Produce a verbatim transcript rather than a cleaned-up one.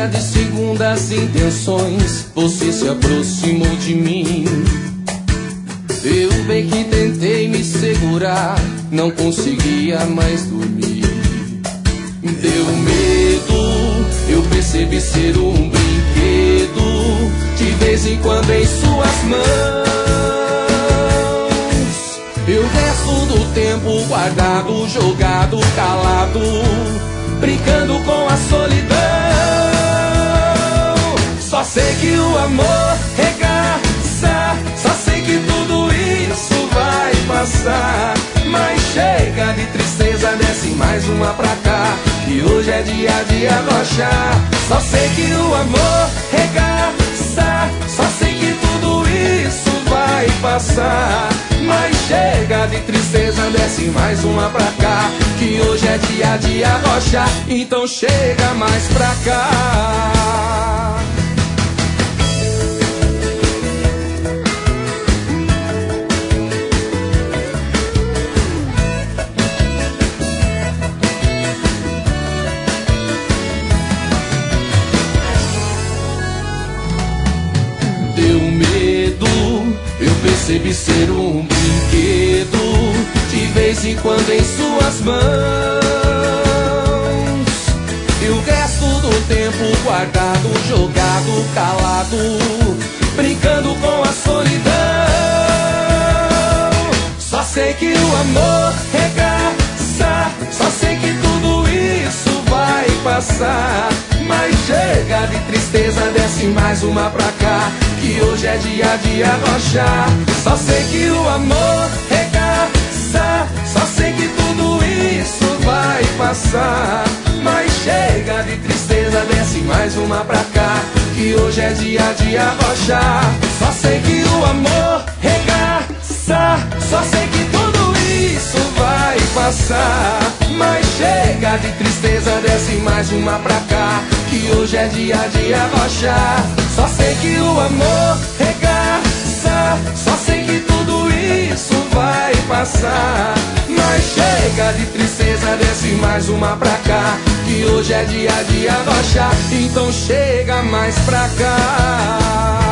cheia de segundas intenções, você se aproximou de mim. Eu bem que tentei me segurar, não conseguia mais dormir. Deu medo, eu percebi ser um brinquedo, de vez em quando em suas mãos. Eu resto do tempo guardado, jogado, calado, brincando com a solidão. Só sei que o amor regaça, só sei que tudo isso vai passar. Mas chega de tristeza, desce mais uma pra cá, que hoje é dia de arrochar. Só sei que o amor regaça, só sei que tudo isso vai passar. Mas chega de tristeza, desce mais uma pra cá, que hoje é dia de arrochar. Então chega mais pra cá. Deu medo, eu percebi ser um brinquedo, de vez em quando em suas mãos. E o resto do tempo guardado, jogado, calado, brincando com a solidão. Só sei que o amor regaça, só sei que tudo isso vai passar. Mas chega de tristeza, desce mais uma pra cá, que hoje é dia de arrochar. Só sei que o amor regaça, só sei que tudo isso vai passar. Mas chega de tristeza, desce mais uma pra cá, que hoje é dia de arrochar. Só sei que o amor regaça, só sei que tudo isso vai passar. Mas chega de tristeza, desce mais uma pra cá, que hoje é dia de arrochar. Só sei que o amor regaça, só sei que tudo isso vai passar. Mas chega de tristeza, desce mais uma pra cá, que hoje é dia de arrochar. Então chega mais pra cá.